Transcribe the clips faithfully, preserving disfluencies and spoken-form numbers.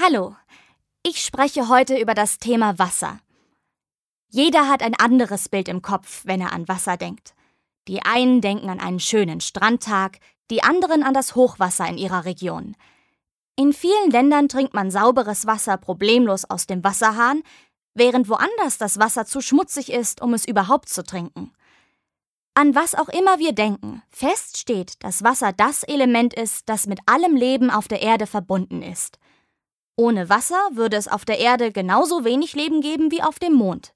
Hallo, ich spreche heute über das Thema Wasser. Jeder hat ein anderes Bild im Kopf, wenn er an Wasser denkt. Die einen denken an einen schönen Strandtag, die anderen an das Hochwasser in ihrer Region. In vielen Ländern trinkt man sauberes Wasser problemlos aus dem Wasserhahn, während woanders das Wasser zu schmutzig ist, um es überhaupt zu trinken. An was auch immer wir denken, fest steht, dass Wasser das Element ist, das mit allem Leben auf der Erde verbunden ist. Ohne Wasser würde es auf der Erde genauso wenig Leben geben wie auf dem Mond.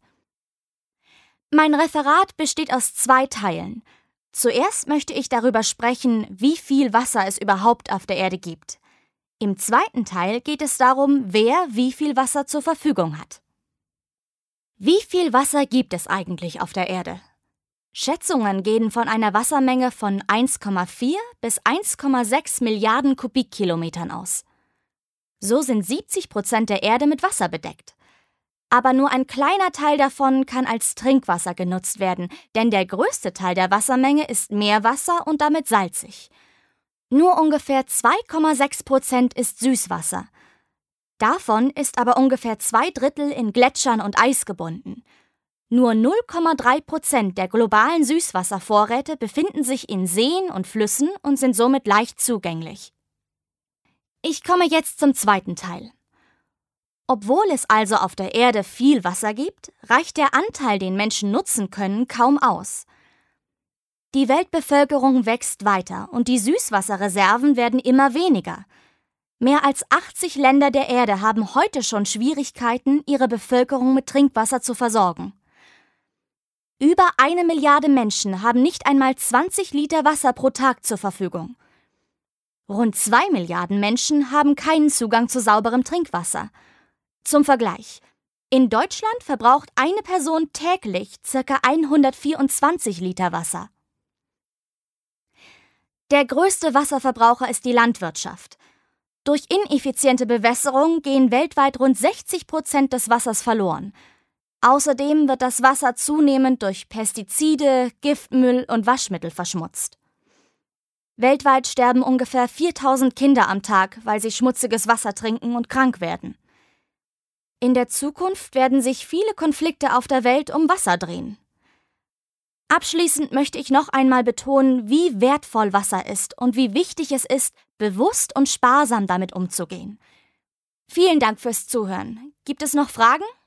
Mein Referat besteht aus zwei Teilen. Zuerst möchte ich darüber sprechen, wie viel Wasser es überhaupt auf der Erde gibt. Im zweiten Teil geht es darum, wer wie viel Wasser zur Verfügung hat. Wie viel Wasser gibt es eigentlich auf der Erde? Schätzungen gehen von einer Wassermenge von eins Komma vier bis eins Komma sechs Milliarden Kubikkilometern aus. So sind siebzig Prozent der Erde mit Wasser bedeckt. Aber nur ein kleiner Teil davon kann als Trinkwasser genutzt werden, denn der größte Teil der Wassermenge ist Meerwasser und damit salzig. Nur ungefähr zwei Komma sechs Prozent ist Süßwasser. Davon ist aber ungefähr zwei Drittel in Gletschern und Eis gebunden. Nur null Komma drei Prozent der globalen Süßwasservorräte befinden sich in Seen und Flüssen und sind somit leicht zugänglich. Ich komme jetzt zum zweiten Teil. Obwohl es also auf der Erde viel Wasser gibt, reicht der Anteil, den Menschen nutzen können, kaum aus. Die Weltbevölkerung wächst weiter und die Süßwasserreserven werden immer weniger. Mehr als achtzig Länder der Erde haben heute schon Schwierigkeiten, ihre Bevölkerung mit Trinkwasser zu versorgen. Über eine Milliarde Menschen haben nicht einmal zwanzig Liter Wasser pro Tag zur Verfügung. Rund zwei Milliarden Menschen haben keinen Zugang zu sauberem Trinkwasser. Zum Vergleich: In Deutschland verbraucht eine Person täglich ca. hundertvierundzwanzig Liter Wasser. Der größte Wasserverbraucher ist die Landwirtschaft. Durch ineffiziente Bewässerung gehen weltweit rund sechzig Prozent des Wassers verloren. Außerdem wird das Wasser zunehmend durch Pestizide, Giftmüll und Waschmittel verschmutzt. Weltweit sterben ungefähr viertausend Kinder am Tag, weil sie schmutziges Wasser trinken und krank werden. In der Zukunft werden sich viele Konflikte auf der Welt um Wasser drehen. Abschließend möchte ich noch einmal betonen, wie wertvoll Wasser ist und wie wichtig es ist, bewusst und sparsam damit umzugehen. Vielen Dank fürs Zuhören. Gibt es noch Fragen?